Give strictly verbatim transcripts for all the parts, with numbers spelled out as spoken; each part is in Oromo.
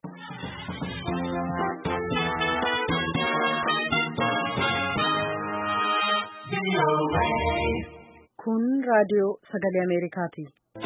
Kun raadiyoo sagalee Ameerikaati.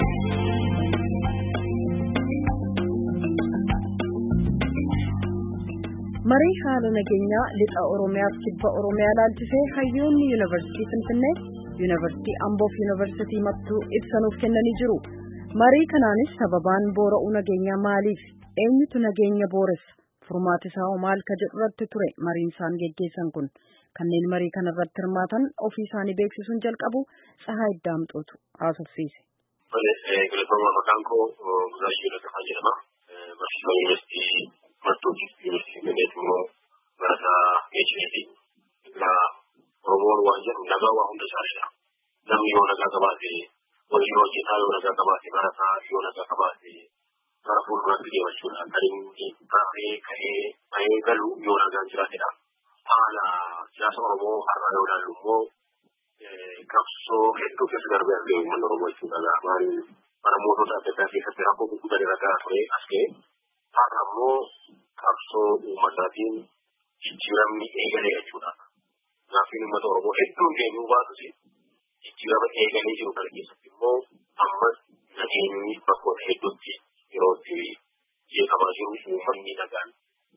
Marii haala nageenyaa lixa Oromiyaa fi kibba Oromiyaa ilaalchisee hayyoonni Yuunivarsiitii Finfinnee, Yuunivarsiitii Amboo fi Yuunivarsiitii Mattuu ibsanuuf kennanii jiru. Marii kanaanis sababaan boora'uu nageenyaa maaliif? Eenyutu nageenya booressa? Furmaati isaa maal ka jedhu irratti ture mariin isaan geggeessan kun. Kanneen marii kana irratti hirmaatan ofii isaanii beeksisuun jalqabu Tsahaay Daamxootu haasofsiise. Bilisummaa maqaan koo Buzaayyoo Lataa jedhama. Barsiisaa Yuunivarsiitii Mattuu fi Yuunivarsiitii Finfinneetti immoo barataa Geejjibeeti. Egaa Oromoon waan jedhu nagaa waa hunda isaaniidha. Namni yoo nagaa qabaate, hojii hojjetaa yoo nagaa qabaate, barataa yoo nagaa qabaate, gara fuulduraatti deemachuudha. Kan inni taa'ee ka'ee bahee galu yoo nagaan jiraatedha. Haala siyaasa Oromoo har'aa yoo ilaallu immoo qabsoo hedduu keessa darbee argee uummanni Oromoo jechuudha. Maaliin bara mootota adda addaa keessatti rakkoo gurguddaan irra gahaa ture as ga'e. Har'a immoo qabsoo uummataatiin jijjiiramni eegalee jechuudha. Gaaffiin uummata Oromoo hedduun deemuu baatus jijjiirama eegalee jiru kana keessatti immoo ammas nageenyi bakkoota hedduutti yeroo itti jeeqamaa jiru uummanni nagaan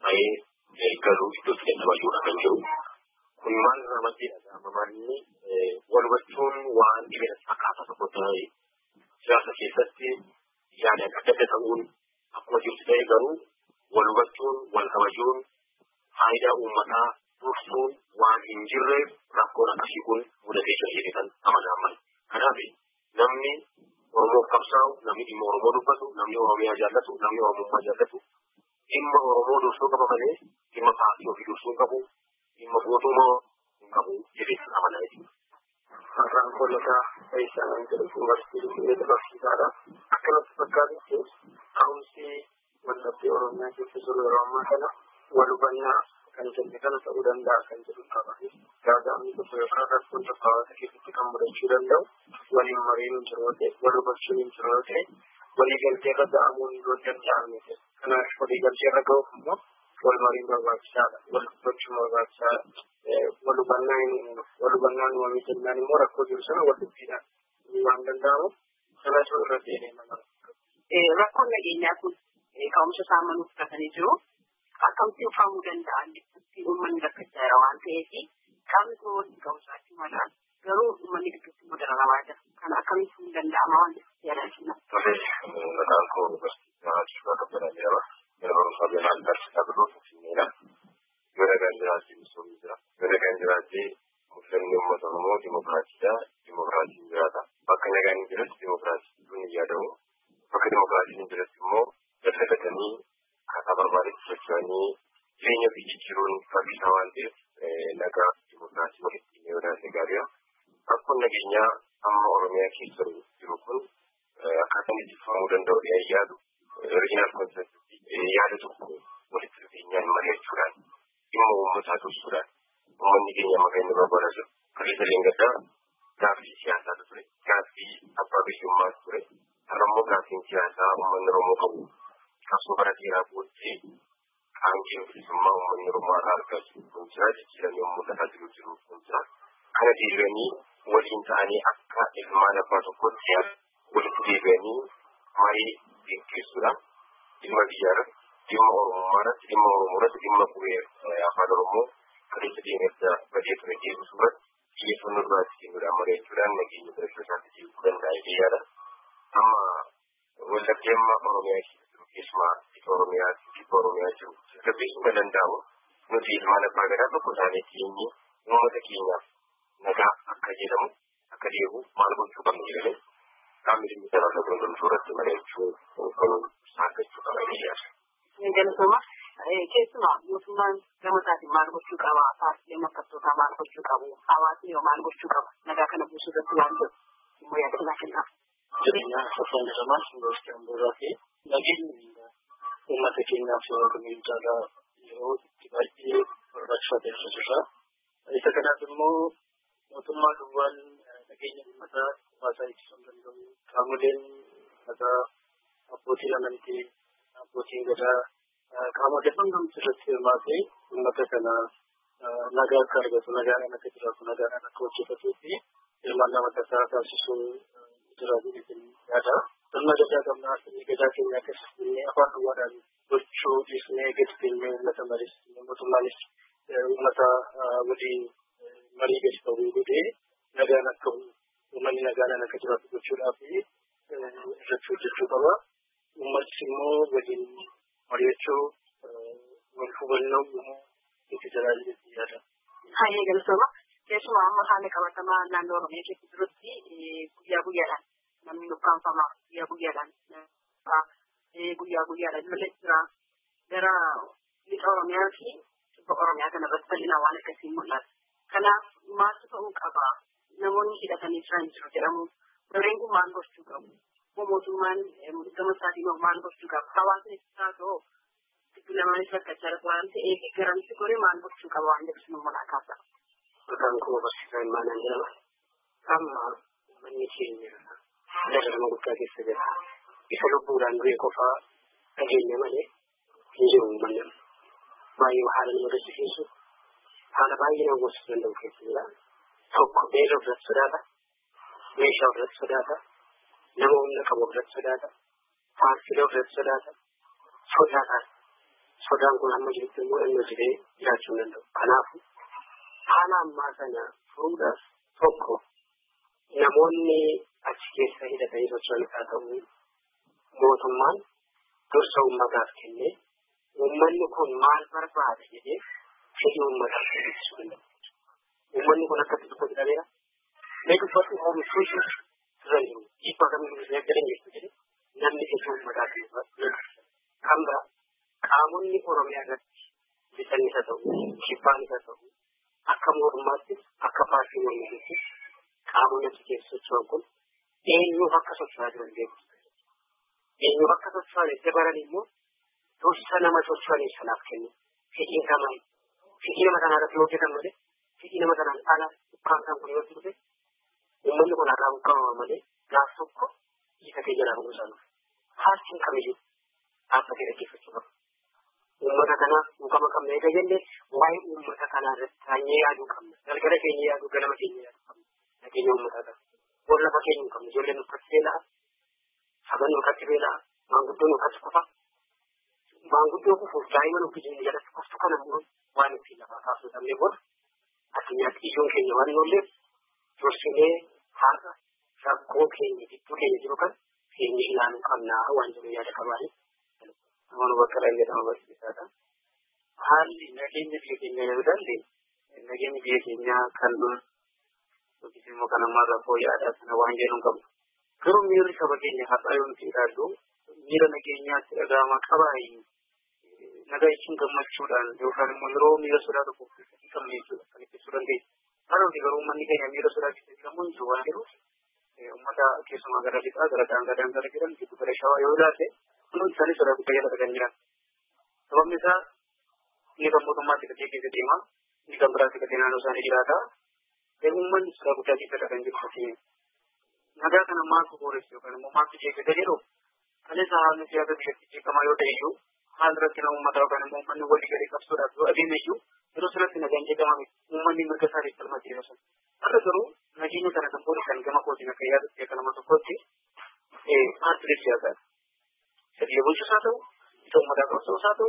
bahee galuu iddootti dadhabachuudha kan jiru. Kun maal irraa maddeedha? Mamanni wal hubachuun waan dhibee fakkaata tokko ta'e siyaasa keessatti yaada adda adda ta'uun akkuma jirtu ta'e garuu wal hubachuun wal kabajuun faayidaa uummataa dursuun waan hin jirreef rakkoon akkasii kun mudatee jira jedhee kan amanaman. Kanaaf namni Oromoof qabsaa'u, namni dhimma Oromoo dubbatu, namni Oromiyaa jaallatu, namni Oromummaa jaallatu dhimma Oromoo dursuu qaba malee dhimma paartii ofii dursuu qabu, dhimma gootummaa hin qabu jedhee kan amanaa jechuudha. Har'aan koolataa Faayisaan jedhu Yuunivarsiitii Finfinneetti barsiisaadha. Akkanatti fakkaatutti ka'umsi waldhabdee Oromiyaa keessa jiru yeroo ammaa kana wal hubannaa kan jenne kana ta'uu danda'a kan jedhu qaba. Gaaga'amni tokko yookaan rakkoon tokko hawaasa keessatti kan mudachuu danda'u waliin mariin hin jiru yoo ta'e, wal hubachuun hin jiru yoo ta'e, walii galtee irra ga'amuun yoo danda'ame ta'e. Kanaaf walii galtee irra ga'uuf immoo wal mariin barbaachisaadha. Wal hubachuun barbaachisaadha. Wal hubannaan wal hubannaan uumamee jennaan immoo rakkoo jiru sana wal dubbiidhaan waan danda'amu sanatu irra deemee nama. Rakkoon nageenyaa kun ka'umsa isaa manuuf fudhatanii jiru. Akkamitti uffaamuu danda'an gidduutti uummanni rakkachaa jira waan ta'eef qaamni kun waliin ka'umsaachuu mala garuu uummanni gidduutti immoo dararamaa jira. Kana akkamitti hin danda'ama waan ta'eef yaadaachuu Maqaan koo Barsiisaa Kabbadaa jedhama. Yeroo barumsaa beelaan barsiisaa biroo Finfinneedha. Yoo nagaan jiraatee misoomni jira. Yoo nagaan jiraatee mul'anni uummata Oromoo dimokiraatiidha. Dimokiraatiin jiraata. Bakka nagaan hin jiretti dimokiraatiin hin yaadamu. Bakka dimokiraatiin hin jiretti immoo daddabatanii akkaataa barbaadetti socho'anii jireenya ofii jijjiiruun rakkisaa waan ta'eef nagaa dimokiraasii walitti yoo ilaalle gaariidha. Rakkoon nageenyaa amma Oromiyaa keessa jiru kun akkaataan itti furmaa'uu danda'u dhiyaa yaadu oriijinaal konseptii yaada tokko walitti dhufeenyaan mari'achuudhaan dhimma uummataa tursuudhaan uummanni keenya maqaa inni barbaadaa jiru. Kaleessa leengaddaa gaaffii siyaasaatu ture. Gaaffii abbaa biyyummaatu ture. Har'a immoo gaaffiin siyaasaa uummanni Oromoo qabu qabsoo bara dheeraa booddee qaangeen bilisummaa uummanni Oromoo irraa argaa jiru kun jira. Jijjiiramni mul'ataa jiru jiru kun jira. Kana deebi'anii waliin ta'anii akka ilmaan abbaa tokkotti walitti deebi'anii marii gaggeessuudhaan dhimma biyyaarratti, dhimma Oromummaarratti, dhimma Oromoorratti, dhimma qubee afaan Oromoo kaleessa deemersa badee ture deebisuu irratti xiyyeeffannoo duraatti kennuudhaan mari'achuudhaan nageenya barachuu isaatti deebisuu danda'a jedheera. Amma waldhabdee amma Oromiyaa keessa jiru keessumaa ifa Oromiyaa kibba Oromiyaa jiru gaggeessuu kan danda'amu nuti ilmaan abbaa gadaa tokko isaanii keenye uummata keenyaaf nagaa akka jedhamu akka deebi'u maal gochuu qabna jedhanii qaamni dhimmi sarara gondon suuratti mari'achuu kan saakachuu qaba jedheera. Galatoomaa keessumaa mootummaan gama isaatiin maal gochuu qaba? Paartiilee morkattootaa maal gochuu qabu? Hawaasni yoo maal gochuu qaba? Nagaa kana buusuu irratti waan jedhu immoo yaadannaa kennaaf. Jireenya Safaan Gazamaa Yuunivarsiitii Ambooraa fi nageenyi uummata keenyaaf yeroo kamiin caalaa yeroo itti baay'ee barbaachisaa ta'e jira. Isa kanaaf immoo mootummaa duwwaan nageenya uummataa hawaasaa ittisuu hin danda'u. Qaamoleen mataa abbootiin amantii, abbootiin gadaa, qaama deeman sirriitti hirmaatee uummata kana nagaa akka argatu nagaan akka jiraatu nagaan akka hojjetuu fi hirmaannaa mataa isaa taasisuu jira jedhanii yaada. Sirna gadaa qabnaa sirni gadaa keenya akkasitti afaan duwwaadhaan gochuu dhiisnee gadi keenyee uummata maris mootummaanis uummata waliin marii gadi ta'uu godhee nagaan akka uummanni nagaan akka jiraatu gochuudhaaf irratti hojjechuu qaba. Uummatni immoo waliin mari'achuu wal hubannoo itti tajaajilu yaada. Hayyee galatooma. Keessumaa amma haala qabatamaa naannoo Oromiyaa keessa jirutti guyyaa guyyaadhaan namni nukkaanfama guyyaa guyyaadhaan guyyaa guyyaadhaan malee jira gara lixa Oromiyaa fi kibba Oromiyaa kana irratti bal'inaan waan akkasii mul'ata. Kanaaf maaltu ta'uu qaba? Namoonni hidhatanii jiran jiru jedhamu. Warreen kun maal gochuu qabu? Mootummaan gama isaatiin maal gochuu qaba? Hawaasni isaa ta'oo gidduu lamaanis rakkachaa jira waan ta'eef garamsi goree maal gochuu qaba waan jedhu sun mul'ata kaasa. Kan kuma barsiisaa ilmaanaan jedhama. Amma manni keenya dararama guddaa keessa jira. Isa lubbuudhaan du'e qofaa dhageenya malee hin jiru uummanni. Baay'ee haala nama gaddisiisu haala baay'ee nama gorsuu danda'u keessa jira. Tokko beela ofirratti sodaata. Meeshaa ofirratti sodaata. Nama humna qabu ofirratti sodaata. Faarsila ofirratti sodaata. Sodaataan. Sodaan kun amma jirutti immoo inni hojjetee jiraachuu hin danda'u. Kanaafuu haala ammaa kana fuudhaaf tokko namoonni achi keessa hidhatanii socho'an isaa ta'uu mootummaan dursa uummataaf kennee uummanni kun maal barbaada jedhee fedhii uummataaf kennisiisuu danda'u. Uummanni kun akkatti dubbatu dhabeera. Mee dubbatu oomishuu turan jiru. Dhiibbaa kamiyyuu hin eeggalan jechuudha jedhee namni fedhii uummataaf kennisiisuu. Kan biraa qaamonni Oromiyaa irratti bitan isa ta'u, kibbaan isa ta'u. Akka mootummaatti akka paartii mormiitti qaamonni achi keessa socho'an kun eenyuuf akka socho'aa jiran beeku. Eenyuuf akka socho'an itti baran immoo dursa nama socho'aniif sanaaf kennu. Fedhiin kamaa fedhii nama sanaa irratti hojjetan malee fedhii nama sanaan ala ukkaamsaan kun yoo turte uummanni kun har'aa ukkaamama malee gaaf tokko hiikatee jalaa bahuu isaa nuuf. Paartiin kamiyyuu dhaabbatee dhaggeeffachuu qaba. Uummata kanaaf muukama qabna eega jennee waa'ee uummata kanaa irratti taanyee yaaduu qabna. Galgala keenya yaaduu ganama keenya yaaduu qabna. Nageenya uummataa qaba. Bor lafa keenya hin qabne ijoolleen nuffatti beela'a. Saban nuffatti beela'a. Maanguddoon nuffatti kufa. Maanguddoo kufuuf daa'ima nuuf ijoollee jalatti kuftu kana immoo waan ittiin lafaa kaasuu dhabnee bor addunyaatti ijoon keenya waan oolleef dursinee har'a rakkoo keenya gidduu keenya jiru kan keenya ilaaluu qabnaa waan jiru yaada qabaanii. Namoonni bakka dhaan jedhama barsiisaadha. Haalli nageenya biyya keenyaa yoo ilaalle nageenyi biyya keenyaa kan yookiis immoo kan ammaa rakkoo yaadaa sana waan jedhuun qabu. Garuu miirri saba keenya har'aa yoo nuti ilaallu miira nageenyaatti dhaga'ama qabaayi. Nagaa jechuun gammachuudhaan yookaan immoo yeroo miira sodaa tokko keessatti qabne jechuudha kan ibsuu dandeenya. Haa ta'uuti garuu uummanni keenya miira sodaa keessatti qabu hin jiru waan jedhuuf uummata keessumaa gara lixaa gara daangaa daangaa jiran giddu gara shawaa yoo ilaalle kunuun isaanii sodaa guddaa jala kan jiran. Sababni isaa inni kan mootummaatti gatee keessa deema, inni kan biraatti gatee naannoo isaanii jiraata. Uummanni sodaa guddaa keessa kan jiru fakkiin. Nagaa kana maaltu booressu yookaan immoo maaltu jeeqata jedhu kaleessa haalli siyaasa biyyatti jeeqamaa yoo ta'e iyyuu haal irratti nama uummataa yookaan immoo uummanni walii galee qabsoodhaaf yoo adeeme iyyuu yeroo sanatti nagaan jeeqamame uummanni mirga isaatiif falmaa jireenya sun. Har'a garuu nageenya kana kan boode kan gama kootiin akka yaadatti akka nama tokkotti paartilee siyaasaadha. Sadii bulchuus haa ta'u, isa uummataa qabsoos haa ta'u,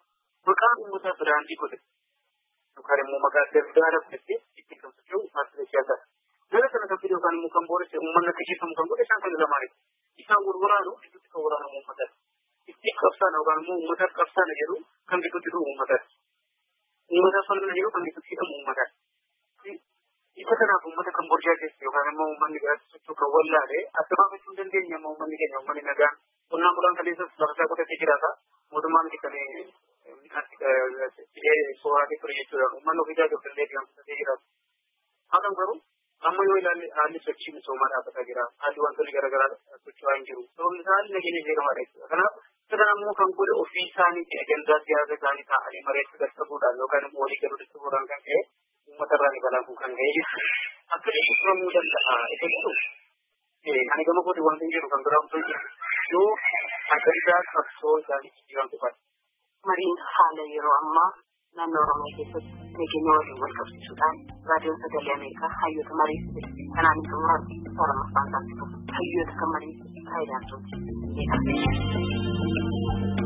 maqaan uummataa biraandii godhe yookaan immoo maqaa gargaara godhatee ittiin kan socho'u paartilee siyaasaadha. Gara sana kan fide yookaan immoo kan booresse uummanni akka jeeqamu kan godhe isaan kan lamaanii. Isaan wal waraanu gidduutti kan waraanamu uummataadha. Ittiin qabsaana yookaan immoo uummataaf qabsaana jedhu kan gidduutti dhufu uummataadha. Uummataaf falmana jedhu kan gidduutti hidhamu uummataadha. Isa kanaaf uummata kan borjaa keessa yookaan immoo uummanni biraatti socho'u kan wallaalee adda baafachuu hin dandeenye amma uummanni keenya uummanni nagaan qonnaan bulaan kaleessas lafa isaa qotatee jiraata. Mootummaan kitanii midhaan sooratee ture jechuudha. Uummanni ofii jaajuu danda'ee deemsisatee jiraatu. Haa ta'u garuu amma yoo ilaalle haalli sochii misoomaa dhaabbataa jira. Haalli wantoonni garaagaraa socho'aa hin jiru. Sababni isaa haalli nageenya jeeqamaadha jechuudha. Kanaaf isa kana immoo kan godhe ofii isaaniitti ajandaa siyaasa isaanii taa'anii mareetti dadhabuudhaan yookaan immoo walii galuu dadhabuudhaan kan ka'e uummata irraa ni balaan kun kan ga'e jechuudha. Akka inni furamuu danda'a isa jedhu ani gama kooti wanti hin jiru kan biraa osoo jiru yoo ajandaa qabsoo isaanii jijjiiran qofaadha. mariin haala yeroo ammaa naannoo Oromiyaa keessatti nageenya waliin wal qabsiisuudhaan raadiyoon sagalee Ameerikaa hayyoota mariisise kanaan xumuraa sarama faantaasisu hayyoota kan mariisise faayidaa sooti.